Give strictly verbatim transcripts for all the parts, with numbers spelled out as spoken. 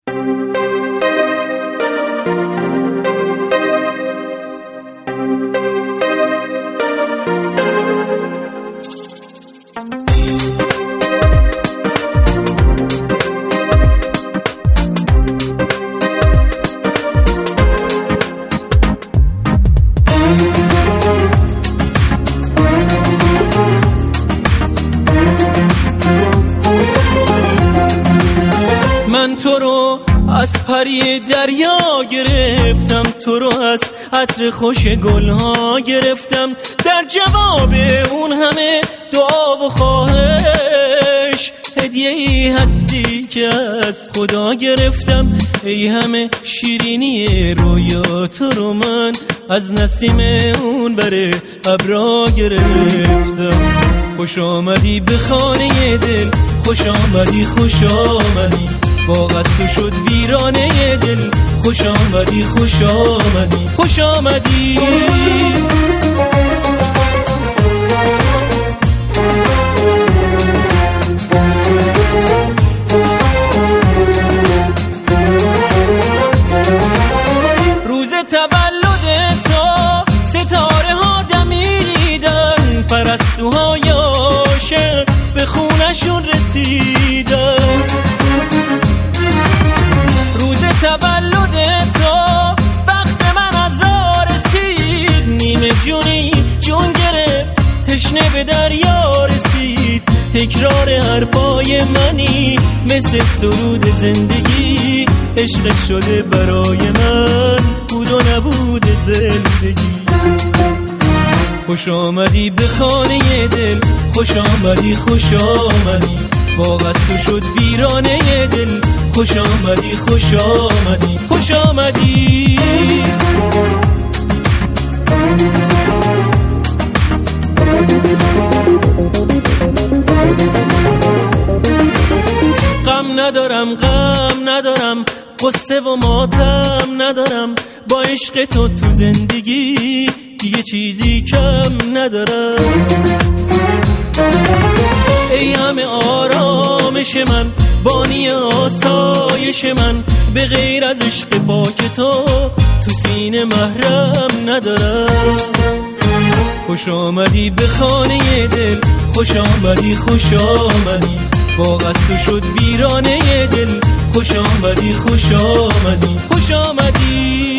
من تو رو از پری دریا گرفتم، تو رو از عطر خوش گلها گرفتم، در جواب اون همه دعا و خواهش هدیه ای هستی که از خدا گرفتم. ای همه شیرینی رویا تو رو من از نسیم اون بره ابرا گرفتم. خوش آمدی به خانه دل، خوش آمدی خوش آمدی، باغ تو شد ویرانه دل، خوش آمدی خوش آمدی خوش آمدی. روز تولد تو ستاره ها دمیدن، پرستوهای عاشق به خونشون رسیدن. روز تولد تو وقت من از راه رسید، نیمه جونی جون گرفت تشنه به دریا رسید. تکرار حرفای منی مثل سرود زندگی، عشق شده برای من بود و نبود زندگی. خوش آمدی به خانه دل، خوش آمدی خوش آمدی، باغ تو شد ویرانه دل، خوش آمدی خوش آمدی خوش آمدی. غم ندارم غم ندارم، قصه و ماتم ندارم، با عشق تو تو زندگی دیگه چیزی کم ندارم. ای همه آرامش من، بانی آسایش من، به غیر از عشق پاک تو تو سینه محرم ندارم. خوش آمدی به خانه دل، خوش آمدی خوش آمدی، باغ تو شد ویرانه دل، خوش آمدی خوش آمدی خوش آمدی.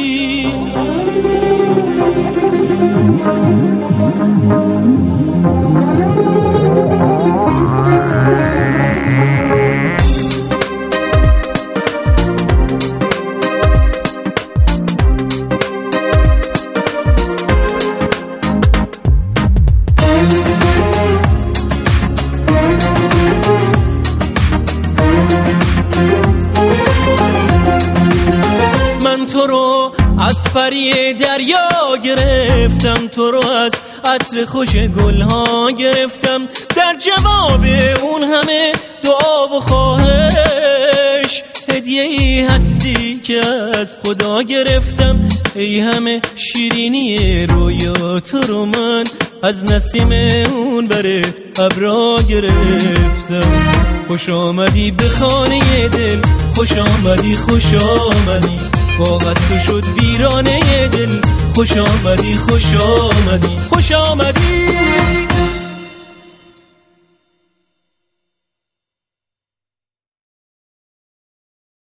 من تو رو از پری دریا گرفتم، تو رو از عطر خوش گلها گرفتم، در جواب اون همه دعا و خواهش هدیه ای هستی که از خدا گرفتم. ای همه شیرینی رویا تو رو من از نسیم اون بره ابرا گرفتم. خوش آمدی به خانه دل، خوش آمدی خوش آمدی، باغ تو شد ویرانه دل، خوش آمدی خوش آمدی خوش آمدی.